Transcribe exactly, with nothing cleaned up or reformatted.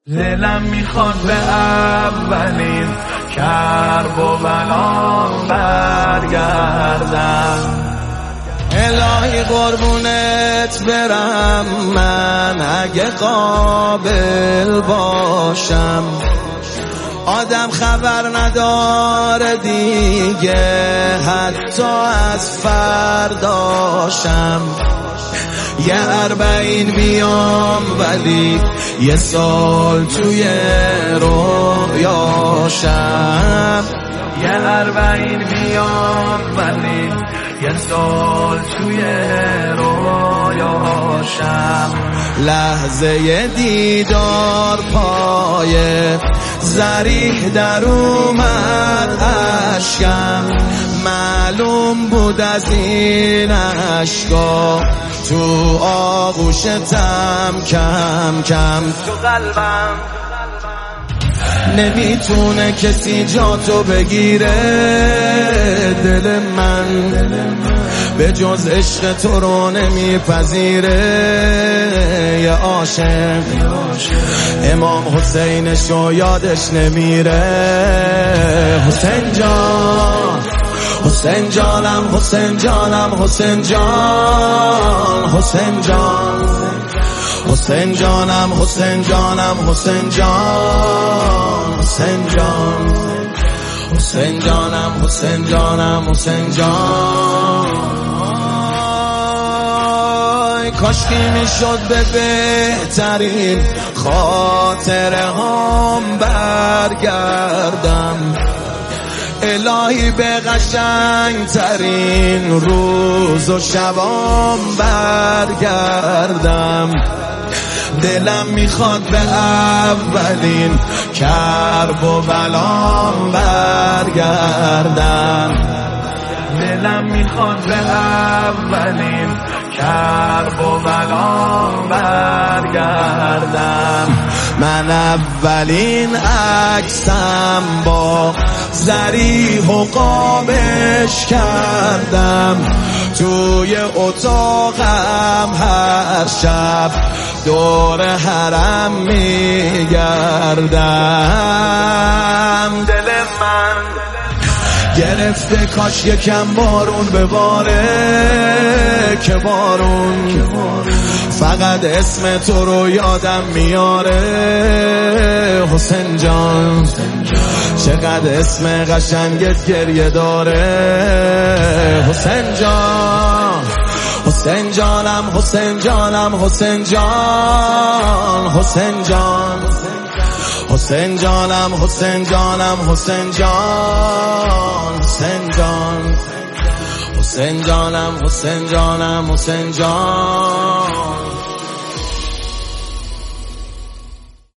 دلم میخواد به اولین کرب و بلام برگردم. الهی قربونت برم من اگه قابل باشم، آدم خبر نداره دیگه حتی از فرداشم. یه اربعین بیام ولی یه سال توی رویاشم. یه اربعین بیام ولی یه سال توی رویاشم. لحظه دیدار پایه زریح در اومد اشکم، معلوم بود از این اشکا تو آغوشتم کم کم. تو قلبم نمیتونه کسی جاتو بگیره، دل من به جز عشق تو رو نمیپذیره. یه عاشق امام حسینشو یادش نمیره. حسین جان حسین جانم حسین جانم حسین جان حسین جان حسین جانم حسین جانم حسین جان حسین جان حسین جانم حسین جانم حسین جان. کاشکی میشد به بهترین خاطره هم برگردم، الهی به قشنگ ترین روز و شبام برگردم. دلم میخواد به اولین کرب و بلام برگردم. دلم میخواد به اولین کرب و بلام برگردم. من اولین عکسم با زریح و قابش کردم، توی اتاقم هر شب دور حرم میگردم. دل من گرفته کاش یکم بارون بباره، که بارون فقط اسم تو رو یادم میاره. حسین جان چقدر اسم قشنگت گریه داره. حسین جان حسین جانم حسین جانم حسین جان حسین جان حسین جانم حسین جانم حسین جان حسین جان حسین جانم حسین جانم حسین جان.